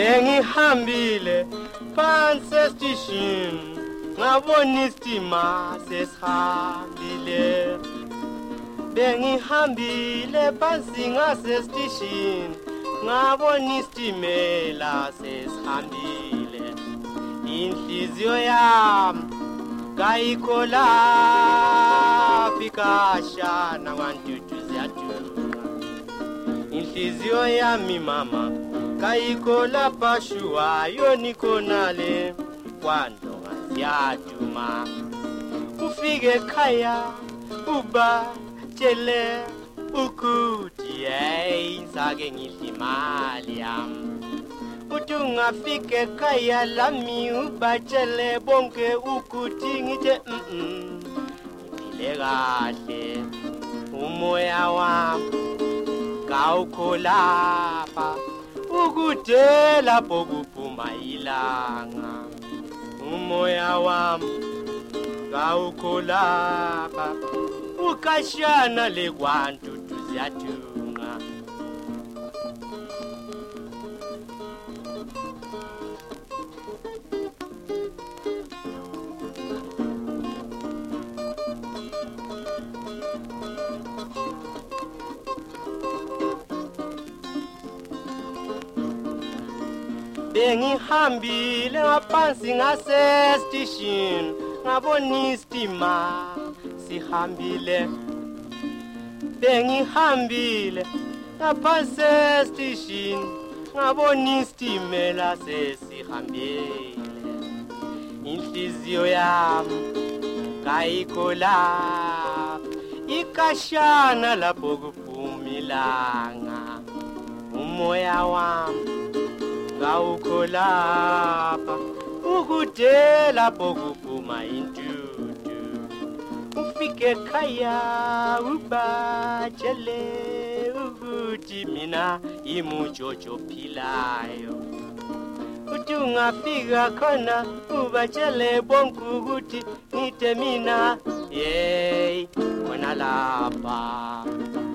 Bengihambile phansi estation ngabona istima sesihambile. Bengihambile phansi ngasestation ngabona istimela sesihambile. Inhliziyo yami kayikhola fikashana kwantutu ziyaduma. Inhliziyo yami mama kayikhola phashuwa yonikhonale kwandonga ziyaduma. Ufike ekhaya ubatshele ukuthi hey sake ngidla imali yami. Uthi ungafika ekhaya lami ubatshele bonke ukuthi ngithe ngidile kahle. Umoya wami kawukholapha ukude lapho kuphuma ilanga. Umoya wami kawukholapha ukashana lekwantutu ziyadunga. Bengihambile ngaphansi ngasestation ngabona istima sihambile. Bengihambile ngaphansi estation ngabona istimela sesihambile. Inhliziyo yami kayikhola ikashana lapho kuphuma ilanga. Umoya wami kawukholapha ukude lapho kuphuma intutu. Ufike ekhaya ubatshele ukuthi mina imujojo philayo. Uthi ungafika khona ubatshele bonke ukuthi ngithe mina hey khona lapha.